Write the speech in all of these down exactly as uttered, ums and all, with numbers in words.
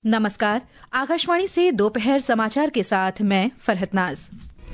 नमस्कार, आकाशवाणी से दोपहर समाचार के साथ मैं फरहत नाज।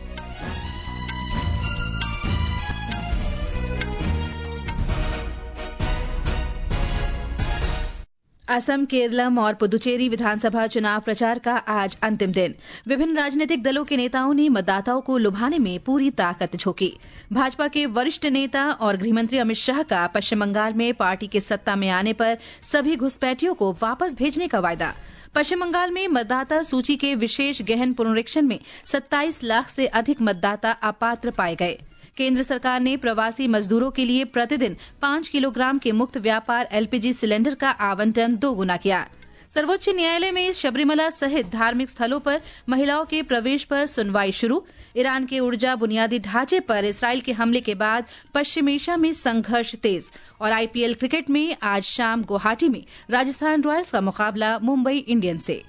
असम, केरलम और पुदुचेरी विधानसभा चुनाव प्रचार का आज अंतिम दिन। विभिन्न राजनीतिक दलों के नेताओं ने मतदाताओं को लुभाने में पूरी ताकत झोंकी। भाजपा के वरिष्ठ नेता और गृहमंत्री अमित शाह का पश्चिम बंगाल में पार्टी के सत्ता में आने पर सभी घुसपैठियों को वापस भेजने का वायदा। पश्चिम बंगाल में मतदाता सूची के विशेष गहन पुनरीक्षण में सत्ताईस लाख से अधिक मतदाता अपात्र पाए गए। केंद्र सरकार ने प्रवासी मजदूरों के लिए प्रतिदिन पांच किलोग्राम के मुक्त व्यापार एलपीजी सिलेंडर का आवंटन दोगुना किया। सर्वोच्च न्यायालय में शबरीमला सहित धार्मिक स्थलों पर महिलाओं के प्रवेश पर सुनवाई शुरू। ईरान के ऊर्जा बुनियादी ढांचे पर इसराइल के हमले के बाद पश्चिम एशिया में संघर्ष तेज। और आईपीएल क्रिकेट में आज शाम गुवाहाटी में राजस्थान रॉयल्स का मुकाबला मुंबई इंडियंस से।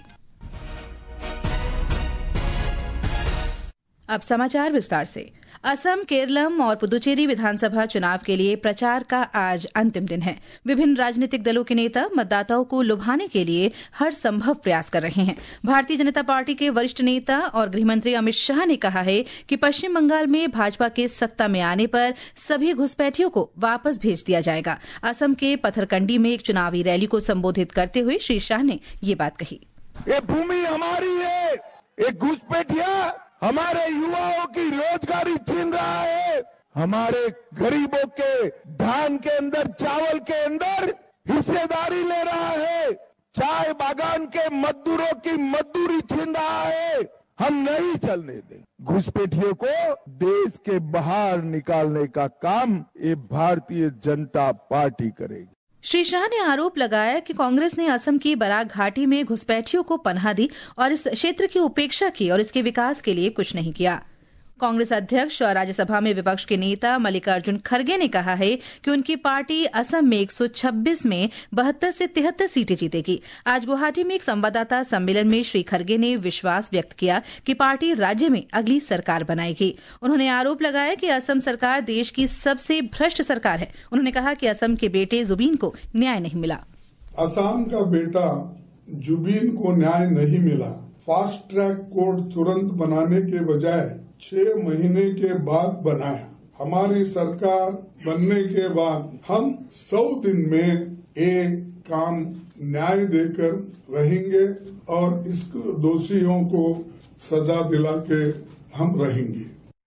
अब समाचार विस्तार से। असम, केरलम और पुदुचेरी विधानसभा चुनाव के लिए प्रचार का आज अंतिम दिन है। विभिन्न राजनीतिक दलों के नेता मतदाताओं को लुभाने के लिए हर संभव प्रयास कर रहे हैं। भारतीय जनता पार्टी के वरिष्ठ नेता और गृहमंत्री अमित शाह ने कहा है कि पश्चिम बंगाल में भाजपा के सत्ता में आने पर सभी घुसपैठियों को वापस भेज दिया जाएगा। असम के पथरकंडी में एक चुनावी रैली को संबोधित करते हुए श्री शाह ने ये बात कही। ये भूमि हमारी है, ये घुसपैठिया हमारे युवाओं की रोजगारी छीन रहा है, हमारे गरीबों के धान के अंदर, चावल के अंदर हिस्सेदारी ले रहा है, चाय बागान के मजदूरों की मजदूरी छीन रहा है। हम नहीं चलने दें। घुसपैठियों को देश के बाहर निकालने का काम ये भारतीय जनता पार्टी करेगी। श्री शाह ने आरोप लगाया कि कांग्रेस ने असम की बराक घाटी में घुसपैठियों को पनाह दी और इस क्षेत्र की उपेक्षा की और इसके विकास के लिए कुछ नहीं किया। कांग्रेस अध्यक्ष और राज्यसभा में विपक्ष के नेता मल्लिकार्जुन खड़गे ने कहा है कि उनकी पार्टी असम में एक सौ छब्बीस में बहत्तर से तिहत्तर सीटें जीतेगी। आज गुवाहाटी में एक संवाददाता सम्मेलन में श्री खड़गे ने विश्वास व्यक्त किया कि पार्टी राज्य में अगली सरकार बनाएगी। उन्होंने आरोप लगाया कि असम सरकार देश की सबसे भ्रष्ट सरकार है। उन्होंने कहा कि असम के बेटे जुबीन को न्याय नहीं मिला। असम का बेटा जुबीन को न्याय नहीं मिला। फास्ट ट्रैक कोर्ट तुरंत बनाने के बजाय छह महीने के बाद बनाया। हमारी सरकार बनने के बाद हम सौ दिन में ये काम न्याय देकर रहेंगे और इस दोषियों को सजा दिला के हम रहेंगे।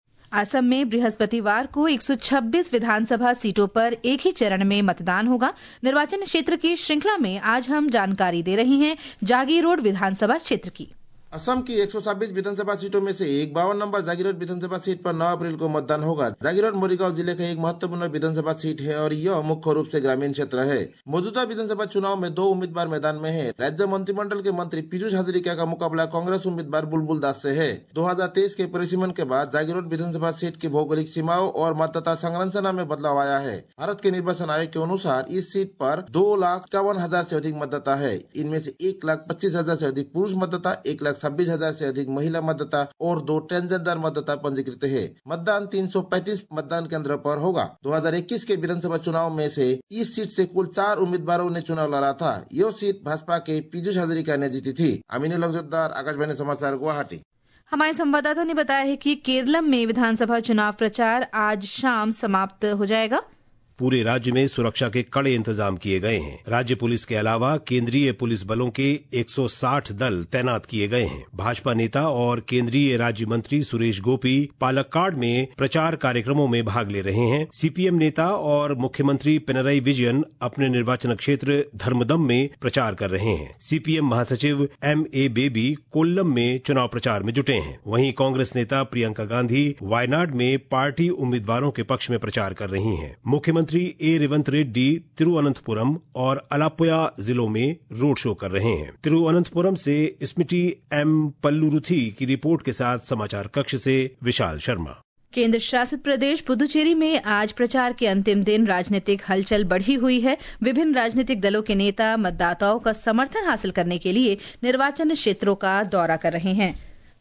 असम में बृहस्पतिवार को एक सौ छब्बीस विधानसभा सीटों पर एक ही चरण में मतदान होगा। निर्वाचन क्षेत्र की श्रृंखला में आज हम जानकारी दे रहे हैं जागीरोड विधानसभा क्षेत्र की। असम की एक सौ छब्बीस विधानसभा सीटों में से एक बावन नंबर जागीरोड विधानसभा सीट पर नौ अप्रैल को मतदान होगा। जागीरोड मोरीगांव जिले का एक महत्वपूर्ण विधानसभा सीट है और यह मुख्य रूप से ग्रामीण क्षेत्र है। मौजूदा विधानसभा चुनाव में दो उम्मीदवार मैदान में है। राज्य मंत्रिमंडल के मंत्री पीयूष हजारिका का मुकाबला कांग्रेस उम्मीदवार बुलबुल दास से है। दो हजार तेईस के परिसीमन के बाद जागीरोड विधानसभा सीट की भौगोलिक सीमाओं और मतदाता संरचना में बदलाव आया है। भारत के निर्वाचन आयोग के अनुसार इस सीट पर दो लाख इक्यावन हजार से अधिक मतदाता है। इनमें से एक लाख पच्चीस हजार से अधिक पुरुष मतदाता, एक लाख छब्बीस हजार से अधिक महिला मतदाता और दो ट्रांसजेंडर मतदाता पंजीकृत है। मतदान तीन सौ पैंतीस मतदान केंद्र पर होगा। दो हजार इक्कीस के विधानसभा चुनाव में से इस सीट से कुल चार उम्मीदवारों ने चुनाव लड़ा था। यह सीट भाजपा के पीयूष हजारिका ने जीती थी। अमीनुल हक जोद्दार, आकाशवाणी समाचार, गुवाहाटी। हमारे संवाददाता ने बताया है कि केरलम में विधानसभा चुनाव प्रचार आज शाम समाप्त हो जाएगा। पूरे राज्य में सुरक्षा के कड़े इंतजाम किए गए हैं। राज्य पुलिस के अलावा केंद्रीय पुलिस बलों के एक सौ साठ दल तैनात किए गए हैं। भाजपा नेता और केंद्रीय राज्य मंत्री सुरेश गोपी पालक्काड में प्रचार कार्यक्रमों में भाग ले रहे हैं। सीपीएम नेता और मुख्यमंत्री पिनराई विजयन अपने निर्वाचन क्षेत्र धर्मदम में प्रचार कर रहे हैं। सीपीएम महासचिव एम ए बेबी कोल्लम में चुनाव प्रचार में जुटे हैं। वहीं कांग्रेस नेता प्रियंका गांधी वायनाड में पार्टी उम्मीदवारों के पक्ष में प्रचार कर रही हैं। मुख्यमंत्री मुख्यमंत्री ए रेवंत रेड्डी तिरुवनंतपुरम और अलापुया जिलों में रोड शो कर रहे हैं। तिरुवनंतपुरम से स्मिटी एम पल्लुरुथी की रिपोर्ट के साथ समाचार कक्ष से विशाल शर्मा। केंद्र शासित प्रदेश पुदुचेरी में आज प्रचार के अंतिम दिन राजनीतिक हलचल बढ़ी हुई है। विभिन्न राजनीतिक दलों के नेता मतदाताओं का समर्थन हासिल करने के लिए निर्वाचन क्षेत्रों का दौरा कर रहे हैं।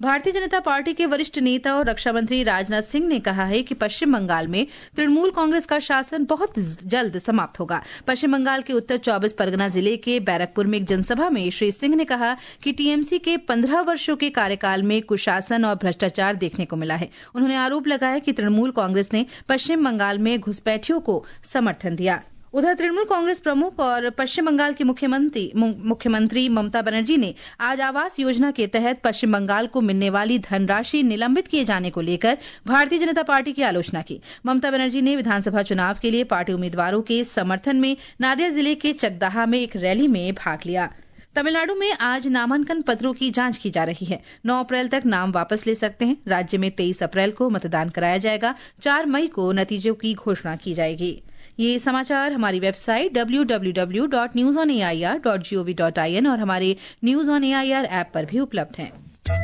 भारतीय जनता पार्टी के वरिष्ठ नेता और रक्षा मंत्री राजनाथ सिंह ने कहा है कि पश्चिम बंगाल में तृणमूल कांग्रेस का शासन बहुत जल्द समाप्त होगा। पश्चिम बंगाल के उत्तर चौबीस परगना जिले के बैरकपुर में एक जनसभा में श्री सिंह ने कहा कि टीएमसी के पंद्रह वर्षों के कार्यकाल में कुशासन और भ्रष्टाचार देखने को मिला है। उन्होंने आरोप लगाया कि तृणमूल कांग्रेस ने पश्चिम बंगाल में घुसपैठियों को समर्थन दिया। उधर तृणमूल कांग्रेस प्रमुख और पश्चिम बंगाल की मुख्यमंत्री मुख्यमंत्री ममता बनर्जी ने आज आवास योजना के तहत पश्चिम बंगाल को मिलने वाली धनराशि निलंबित किए जाने को लेकर भारतीय जनता पार्टी की आलोचना की। ममता बनर्जी ने विधानसभा चुनाव के लिए पार्टी उम्मीदवारों के समर्थन में नादिया जिले के चकदाहा में एक रैली में भाग लिया। तमिलनाडु में आज नामांकन पत्रों की जांच की जा रही है। नौ अप्रैल तक नाम वापस ले सकते हैं। राज्य में तेईस अप्रैल को मतदान कराया जाएगा। चार मई को नतीजों की घोषणा की जाएगी। ये समाचार हमारी website W W W dot news on A I R dot G O V dot I N और हमारे news on A I R app पर भी उपलब्ध हैं।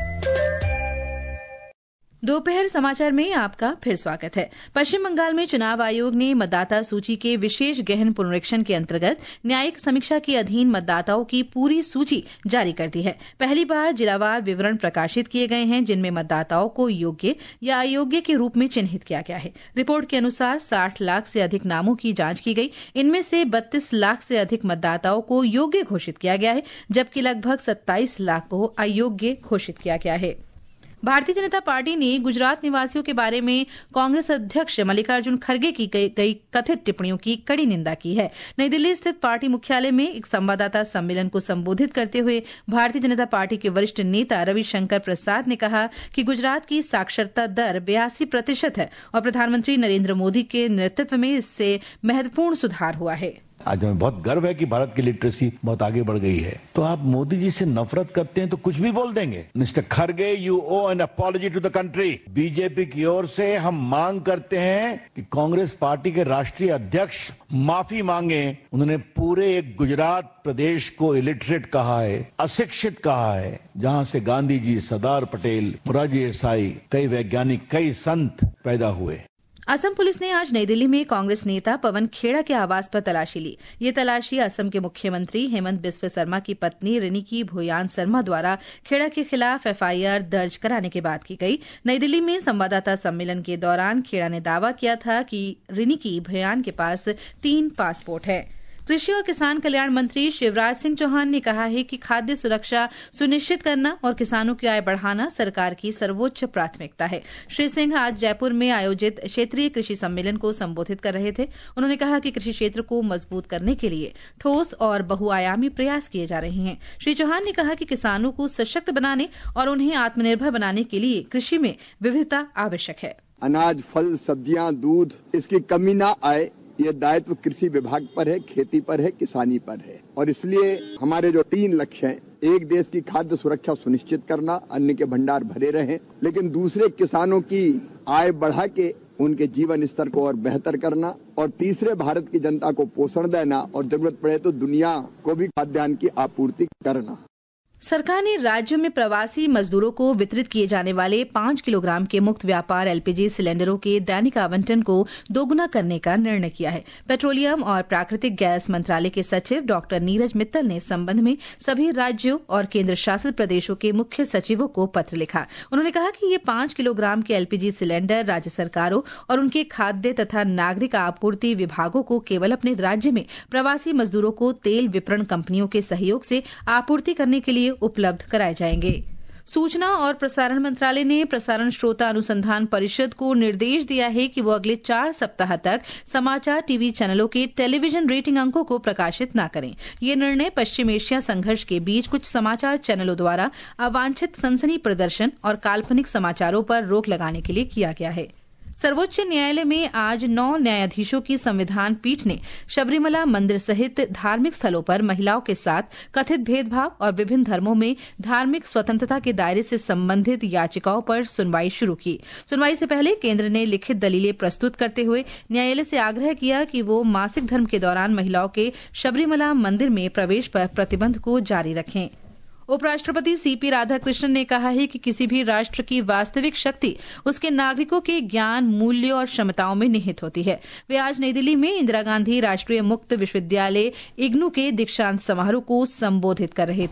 दोपहर समाचार में आपका फिर स्वागत है। पश्चिम बंगाल में चुनाव आयोग ने मतदाता सूची के विशेष गहन पुनरीक्षण के अंतर्गत न्यायिक समीक्षा के अधीन मतदाताओं की पूरी सूची जारी कर दी है। पहली बार जिलावार विवरण प्रकाशित किए गए हैं, जिनमें मतदाताओं को योग्य या अयोग्य के रूप में चिन्हित किया गया है। रिपोर्ट के अनुसार साठ लाख से अधिक नामों की जांच की गई। इनमें से बत्तीस लाख से अधिक मतदाताओं को योग्य घोषित किया गया है, जबकि लगभग सत्ताईस लाख को अयोग्य घोषित किया गया है। भारतीय जनता पार्टी ने गुजरात निवासियों के बारे में कांग्रेस अध्यक्ष मल्लिकार्जुन खड़गे की गई कथित टिप्पणियों की कड़ी निंदा की है। नई दिल्ली स्थित पार्टी मुख्यालय में एक संवाददाता सम्मेलन को संबोधित करते हुए भारतीय जनता पार्टी के वरिष्ठ नेता रविशंकर प्रसाद ने कहा कि गुजरात की साक्षरता दर बयासी प्रतिशत है और प्रधानमंत्री नरेंद्र मोदी के नेतृत्व में इससे महत्वपूर्ण सुधार हुआ है। आज हमें बहुत गर्व है कि भारत की लिटरेसी बहुत आगे बढ़ गई है। तो आप मोदी जी से नफरत करते हैं तो कुछ भी बोल देंगे। मिस्टर खड़गे, you owe an apology to the country. BJP की ओर से हम मांग करते हैं कि कांग्रेस पार्टी के राष्ट्रीय अध्यक्ष माफी मांगे। उन्होंने पूरे एक गुजरात प्रदेश को इलिटरेट कहा है, अशिक्षित कहा है, जहां से गांधी जी, सरदार पटेल, मोरारजी देसाई, कई वैज्ञानिक, कई संत पैदा हुए। असम पुलिस ने आज नई दिल्ली में कांग्रेस नेता पवन खेड़ा के आवास पर तलाशी ली। ये तलाशी असम के मुख्यमंत्री हेमंत बिस्व शर्मा की पत्नी रिनिकी भोयान शर्मा द्वारा खेड़ा के खिलाफ एफ आई आर दर्ज कराने के बाद की गई। नई दिल्ली में संवाददाता सम्मेलन के दौरान खेड़ा ने दावा किया था कि रिनिकी भोयान के पास तीन पासपोर्ट है। कृषि और किसान कल्याण मंत्री शिवराज सिंह चौहान ने कहा है कि खाद्य सुरक्षा सुनिश्चित करना और किसानों की आय बढ़ाना सरकार की सर्वोच्च प्राथमिकता है। श्री सिंह आज जयपुर में आयोजित क्षेत्रीय कृषि सम्मेलन को संबोधित कर रहे थे। उन्होंने कहा कि कृषि क्षेत्र को मजबूत करने के लिए ठोस और बहुआयामी प्रयास किए जा रहे हैं। श्री चौहान ने कहा कि किसानों को सशक्त बनाने और उन्हें आत्मनिर्भर बनाने के लिए कृषि में विविधता आवश्यक है। अनाज, फल, सब्जियां, दूध, इसकी कमी न आए, ये दायित्व कृषि विभाग पर है, खेती पर है, किसानी पर है। और इसलिए हमारे जो तीन लक्ष्य हैं, एक देश की खाद्य सुरक्षा सुनिश्चित करना, अन्न के भंडार भरे रहें, लेकिन दूसरे किसानों की आय बढ़ा के उनके जीवन स्तर को और बेहतर करना, और तीसरे भारत की जनता को पोषण देना और जरूरत पड़े तो दुनिया को भी खाद्यान्न की आपूर्ति करना। सरकार ने राज्यों में प्रवासी मजदूरों को वितरित किए जाने वाले पांच किलोग्राम के मुक्त व्यापार एलपीजी सिलेंडरों के दैनिक आवंटन को दोगुना करने का निर्णय किया है। पेट्रोलियम और प्राकृतिक गैस मंत्रालय के सचिव डॉक्टर नीरज मित्तल ने इस संबंध में सभी राज्यों और केंद्र शासित प्रदेशों के मुख्य सचिवों को पत्र लिखा। उन्होंने कहा कि ये पांच किलोग्राम के एलपीजी सिलेंडर राज्य सरकारों और उनके खाद्य तथा नागरिक आपूर्ति विभागों को केवल अपने राज्य में प्रवासी मजदूरों को तेल विपणन कंपनियों के सहयोग से आपूर्ति करने के लिए उपलब्ध कराए जाएंगे। सूचना और प्रसारण मंत्रालय ने प्रसारण श्रोता अनुसंधान परिषद को निर्देश दिया है कि वो अगले चार सप्ताह तक समाचार टीवी चैनलों के टेलीविजन रेटिंग अंकों को प्रकाशित न करें। ये निर्णय पश्चिम एशिया संघर्ष के बीच कुछ समाचार चैनलों द्वारा अवांछित सनसनी प्रदर्शन और काल्पनिक समाचारों पर रोक लगाने के लिए किया गया है। सर्वोच्च न्यायालय में आज नौ न्यायाधीशों की संविधान पीठ ने शबरीमला मंदिर सहित धार्मिक स्थलों पर महिलाओं के साथ कथित भेदभाव और विभिन्न धर्मों में धार्मिक स्वतंत्रता के दायरे से संबंधित याचिकाओं पर सुनवाई शुरू की। सुनवाई से पहले केंद्र ने लिखित दलीलें प्रस्तुत करते हुए न्यायालय से आग्रह किया कि वो मासिक धर्म के दौरान महिलाओं के शबरीमला मंदिर में प्रवेश पर प्रतिबंध को जारी रखें। उपराष्ट्रपति सीपी राधाकृष्णन ने कहा है कि किसी भी राष्ट्र की वास्तविक शक्ति उसके नागरिकों के ज्ञान, मूल्यों और क्षमताओं में निहित होती है। वे आज नई दिल्ली में इंदिरा गांधी राष्ट्रीय मुक्त विश्वविद्यालय इग्नू के दीक्षांत समारोह को संबोधित कर रहे थे।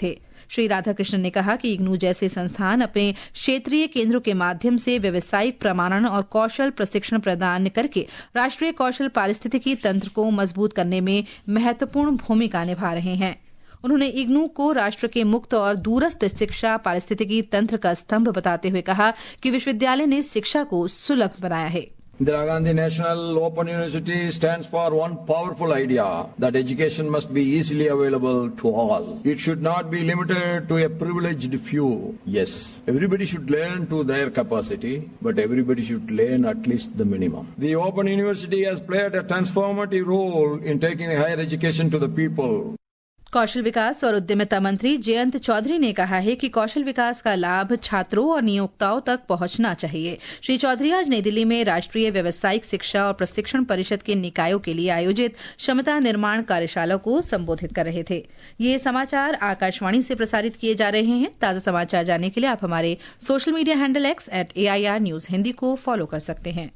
श्री राधाकृष्णन ने कहा कि इग्नू जैसे संस्थान अपने क्षेत्रीय केंद्रों के माध्यम से व्यावसायिक प्रमाणन और कौशल प्रशिक्षण प्रदान करके राष्ट्रीय कौशल पारिस्थितिकी तंत्र को मजबूत करने में महत्वपूर्ण भूमिका निभा रहे हैं। उन्होंने इग्नू को राष्ट्र के मुक्त और दूरस्थ शिक्षा पारिस्थितिकी तंत्र का स्तंभ बताते हुए कहा कि विश्वविद्यालय ने शिक्षा को सुलभ बनाया है। Indira Gandhi National Open University stands for one powerful idea that education must be easily available to all. It should not be limited to a privileged few. Yes, everybody should learn to their capacity, but everybody should learn at least the minimum. The Open University has played a transformative role in taking higher education to the people. कौशल विकास और उद्यमिता मंत्री जयंत चौधरी ने कहा है कि कौशल विकास का लाभ छात्रों और नियोक्ताओं तक पहुंचना चाहिए। श्री चौधरी आज नई दिल्ली में राष्ट्रीय व्यावसायिक शिक्षा और प्रशिक्षण परिषद के निकायों के लिए आयोजित क्षमता निर्माण कार्यशाला को संबोधित कर रहे थे। ये समाचार आकाशवाणी से प्रसारित किए जा रहे हैं। ताजा समाचार जानने के लिए आप हमारे social media handle X at A I R news Hindi को फॉलो कर सकते हैं।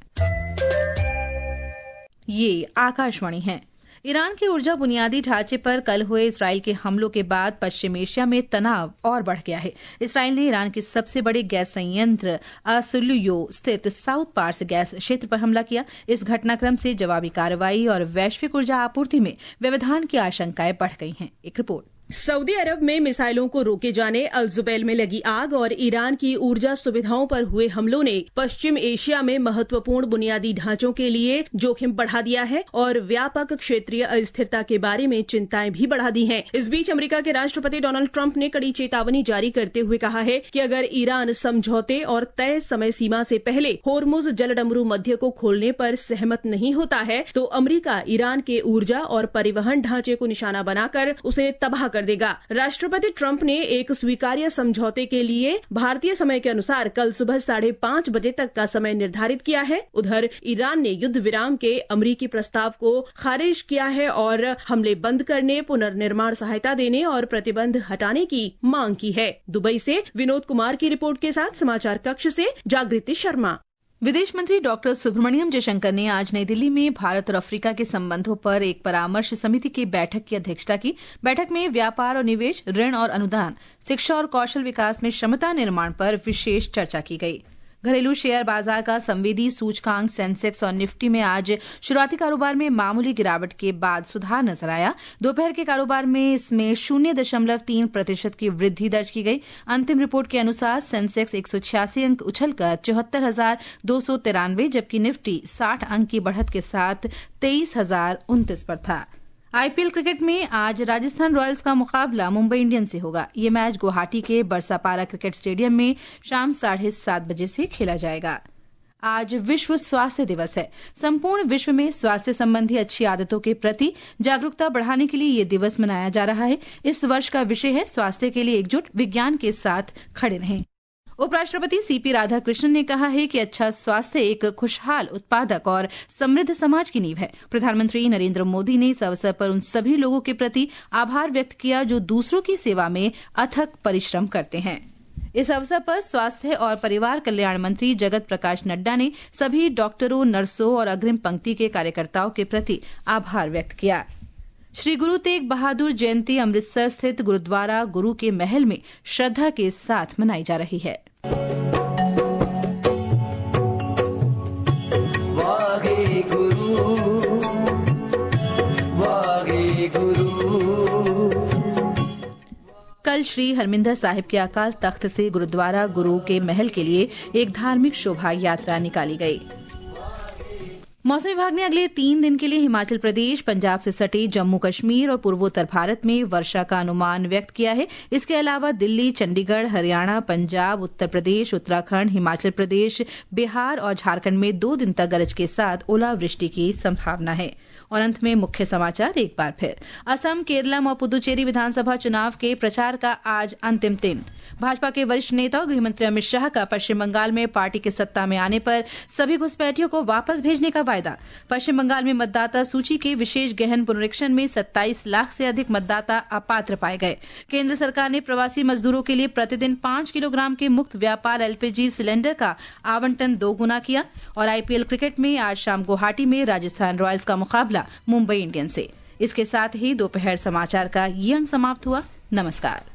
ये आकाशवाणी है। ईरान के ऊर्जा बुनियादी ढांचे पर कल हुए इसराइल के हमलों के बाद पश्चिम एशिया में तनाव और बढ़ गया है। इसराइल ने ईरान के सबसे बड़े गैस संयंत्र असुलुयो स्थित साउथ पार्स गैस क्षेत्र पर हमला किया। इस घटनाक्रम से जवाबी कार्रवाई और वैश्विक ऊर्जा आपूर्ति में व्यवधान की आशंकाएं बढ़ गई हैं। एक रिपोर्ट। सऊदी अरब में मिसाइलों को रोके जाने, अल जुबैल में लगी आग और ईरान की ऊर्जा सुविधाओं पर हुए हमलों ने पश्चिम एशिया में महत्वपूर्ण बुनियादी ढांचों के लिए जोखिम बढ़ा दिया है और व्यापक क्षेत्रीय अस्थिरता के बारे में चिंताएं भी बढ़ा दी हैं। इस बीच अमेरिका के राष्ट्रपति डोनाल्ड ट्रंप ने कड़ी चेतावनी जारी करते हुए कहा है कि अगर ईरान समझौते और तय समय सीमा से पहले होर्मुज जलडमरू मध्य को खोलने पर सहमत नहीं होता है तो अमेरिका ईरान के ऊर्जा और परिवहन ढांचे को निशाना बनाकर उसे तबाह कर देगा। राष्ट्रपति ट्रंप ने एक स्वीकार्य समझौते के लिए भारतीय समय के अनुसार कल सुबह साढ़े पांच बजे तक का समय निर्धारित किया है। उधर ईरान ने युद्ध विराम के अमेरिकी प्रस्ताव को खारिज किया है और हमले बंद करने, पुनर्निर्माण सहायता देने और प्रतिबंध हटाने की मांग की है। दुबई से विनोद कुमार की रिपोर्ट के साथ समाचार कक्ष से जागृति शर्मा। विदेश मंत्री डॉक्टर सुब्रमण्यम जयशंकर ने आज नई दिल्ली में भारत और अफ्रीका के संबंधों पर एक परामर्श समिति की बैठक की अध्यक्षता की। बैठक में व्यापार और निवेश, ऋण और अनुदान, शिक्षा और कौशल विकास में क्षमता निर्माण पर विशेष चर्चा की गई। घरेलू शेयर बाजार का संवेदी सूचकांक सेंसेक्स और निफ्टी में आज शुरुआती कारोबार में मामूली गिरावट के बाद सुधार नजर आया। दोपहर के कारोबार में इसमें शून्य दशमलव तीन प्रतिशत की वृद्धि दर्ज की गई। अंतिम रिपोर्ट के अनुसार सेंसेक्स एक सौ छियासी अंक उछलकर चौहत्तर हजार दो सौ तिरानवे जबकि निफ्टी साठ अंक की बढ़त के साथ तेईस हजार उनतीस पर था। आईपीएल क्रिकेट में आज राजस्थान रॉयल्स का मुकाबला मुंबई इंडियंस से होगा। ये मैच गुवाहाटी के बरसापारा क्रिकेट स्टेडियम में शाम साढ़े सात बजे से खेला जाएगा। आज विश्व स्वास्थ्य दिवस है। संपूर्ण विश्व में स्वास्थ्य संबंधी अच्छी आदतों के प्रति जागरूकता बढ़ाने के लिए ये दिवस मनाया जा रहा है। इस वर्ष का विषय है स्वास्थ्य के लिए एकजुट, विज्ञान के साथ खड़े रहें। उपराष्ट्रपति सीपी राधाकृष्णन ने कहा है कि अच्छा स्वास्थ्य एक खुशहाल, उत्पादक और समृद्ध समाज की नींव है। प्रधानमंत्री नरेंद्र मोदी ने इस अवसर पर उन सभी लोगों के प्रति आभार व्यक्त किया जो दूसरों की सेवा में अथक परिश्रम करते हैं। इस अवसर पर स्वास्थ्य और परिवार कल्याण मंत्री जगत प्रकाश नड्डा ने सभी डॉक्टरों, नर्सों और अग्रिम पंक्ति के कार्यकर्ताओं के प्रति आभार व्यक्त किया। श्री गुरु तेग बहादुर जयंती अमृतसर स्थित गुरुद्वारा गुरु के महल में श्रद्धा के साथ मनाई जा रही है। वाहे गुरु, वाहे गुरु। कल श्री हरमिंदर साहिब के अकाल तख्त से गुरुद्वारा गुरु के महल के लिए एक धार्मिक शोभा यात्रा निकाली गई। मौसम विभाग ने अगले तीन दिन के लिए हिमाचल प्रदेश, पंजाब से सटे जम्मू कश्मीर और पूर्वोत्तर भारत में वर्षा का अनुमान व्यक्त किया है। इसके अलावा दिल्ली, चंडीगढ़, हरियाणा, पंजाब, उत्तर प्रदेश, उत्तराखंड, हिमाचल प्रदेश, बिहार और झारखंड में दो दिन तक गरज के साथ ओलावृष्टि की संभावना है। और अंत में मुख्य समाचार एक बार फिर। असम, केरलम और पुदुचेरी विधानसभा चुनाव के प्रचार का आज अंतिम दिन। भाजपा के वरिष्ठ नेता और गृहमंत्री अमित शाह का पश्चिम बंगाल में पार्टी के सत्ता में आने पर सभी घुसपैठियों को वापस भेजने का वायदा। पश्चिम बंगाल में मतदाता सूची के विशेष गहन पुनरीक्षण में सत्ताईस लाख से अधिक मतदाता अपात्र पाए गए। केंद्र सरकार ने प्रवासी मजदूरों के लिए प्रतिदिन पांच किलोग्राम के मुक्त व्यापार एलपीजी सिलेंडर का आवंटन दोगुना किया। और आईपीएल क्रिकेट में आज शाम गुवाहाटी में राजस्थान रॉयल्स का मुकाबला मुंबई इंडियंस से। इसके साथ ही दोपहर समाचार का ये अंक समाप्त हुआ। नमस्कार।